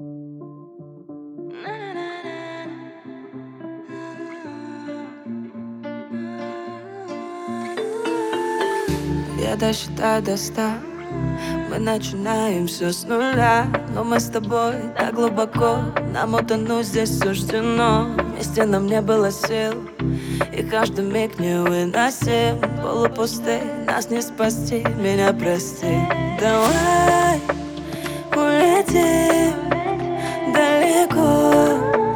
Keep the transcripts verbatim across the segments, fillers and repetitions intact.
Я досчитаю до ста. Мы начинаем все с нуля, но мы с тобой так глубоко, нам утонуть здесь суждено. Вместе нам не было сил, и каждый миг невыносим. Полупустый, нас не спасти, меня прости. Давай улетим далеко,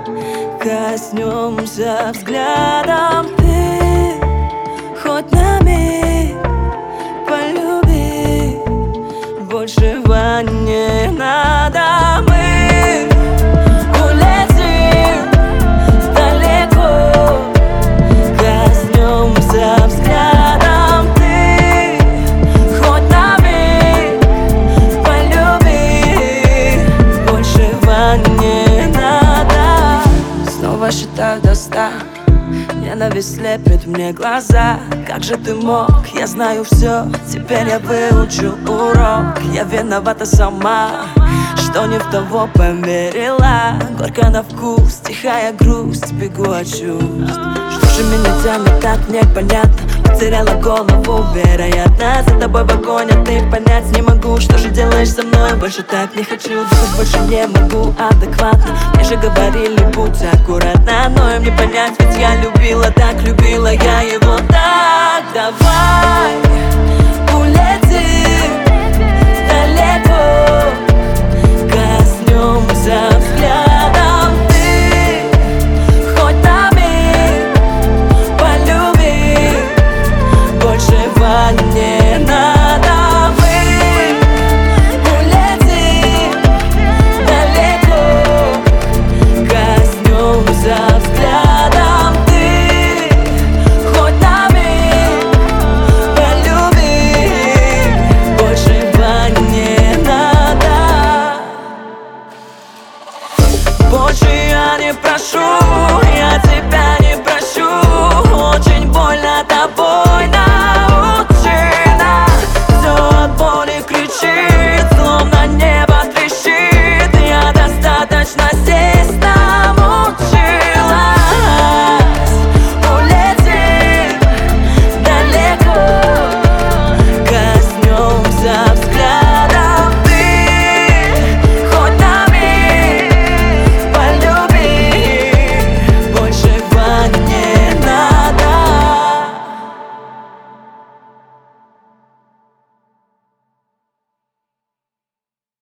коснемся взглядом. Ты хоть на миг полюби, большего не надо. Мы улетим далеко, коснемся взглядом. Ты хоть на миг полюби, большего не надо. Снова считаю до ста. Ненависть слепит мне глаза. Как же ты мог? Я знаю все. Теперь я выучу урок. Я виновата сама, что не в того померила. Горько на вкус, тихая грусть, бегу от чувств. Что же меня тянет, так непонятно. Потеряла голову, вероятно. За тобой в огонь, а ты понять не могу. Что же делаешь со мной? Больше так не хочу. Думать больше не могу адекватно. Мне же говорили, будь аккуратна. Но им не понять, ведь я любила, так любила я его так. Давай улетим далеко, коснемся взглядом. Ты хоть на миг полюби, большего не надо. Мы улетим далеко, коснемся взглядом. Ты хоть на миг полюби, большего не надо. Больше я не прошу.